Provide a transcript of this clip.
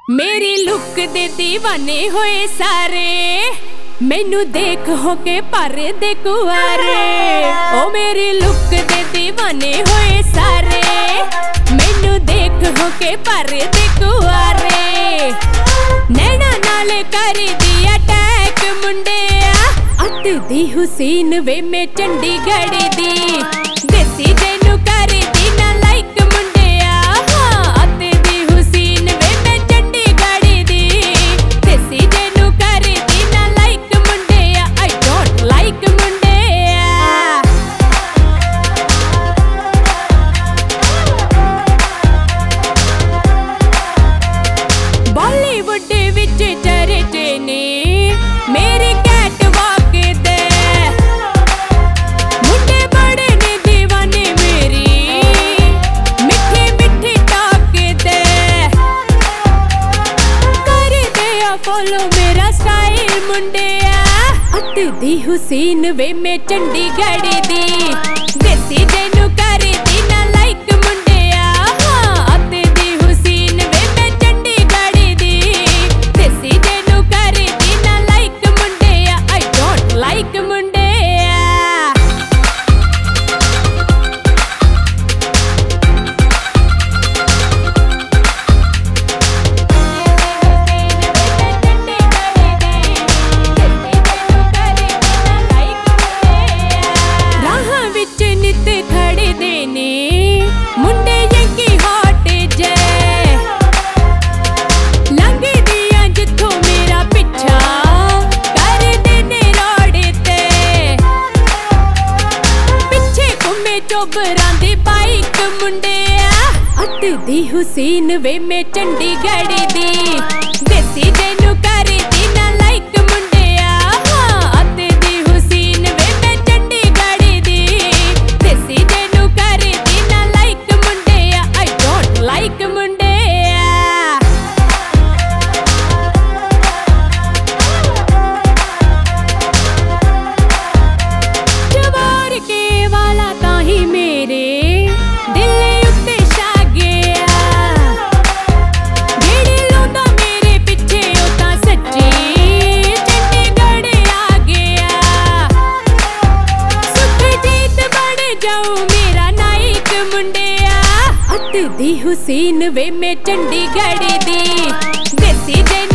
मेरी लुक दे दीवाने होए सारे, मैनू देख हो के पर दे कुआरे। ओ मेरी लुक दे दीवाने होए सारे, मैनू देख हो के पर दे कुआरे। नैना नाल कर दी अटैक मुंडिया, अत दी हुसैन वे मैं चंडीगढ़ दी। देसी जेनू कर दी ना लाइक मुंडिया, अत दी हुसैन वे मैं चंडीगढ़ दी। देसी जेनू कर दी ना लाइक मुंडिया, आई डोंट लाइक मुंडिया। बॉलीवुड विच चर्चे ने मेरे कैट वॉक दे, मुंडे बड़े ने दीवाने मेरी मिठी मिठी टॉक दे। कर दिया फॉलो मेरा स्टाइल मुंडिया, अत दी हुसैन वे मैं चंडीगढ़ दी। देसी जेनू कर दी ना लाइक मुंडिया, अत दी हुसैन वे मैं चंडीगढ़ दी। देसी जेनू कर दी ना लाइक मुंडिया, आई डोंट लाइक मुंडिया। राहां विच नित खड़े दे ने मुंडे यंकी हॉट जे, लंघ दियां जिथों मेरा पिछा कर दे ने रोड ते। पिछे घुमे चोबरां दी बाइक मुंडिया, अत दी हुसैन वे मैं चंडीगढ़ दी। देसी जेनू कर दी ना लाइक मुंडिया, अत दी हुसैन वे मैं चंडीगढ़ दी। देसी जेनू कर दी ना लाइक मुंडिया, आई डोंट लाइक मुंडिया। जवार के वाला ताही मेरे दिल उत्ते छा गया, जेड़ी लाउंदा मेरे पिछे ओ तां सच्ची चंडीगढ़ आ गया। सुखजीत बन जाऊं मेरा नाइक मुंडिया, अत दी हुसैन वे मैं चंडीगढ़ दी। देसी जेनू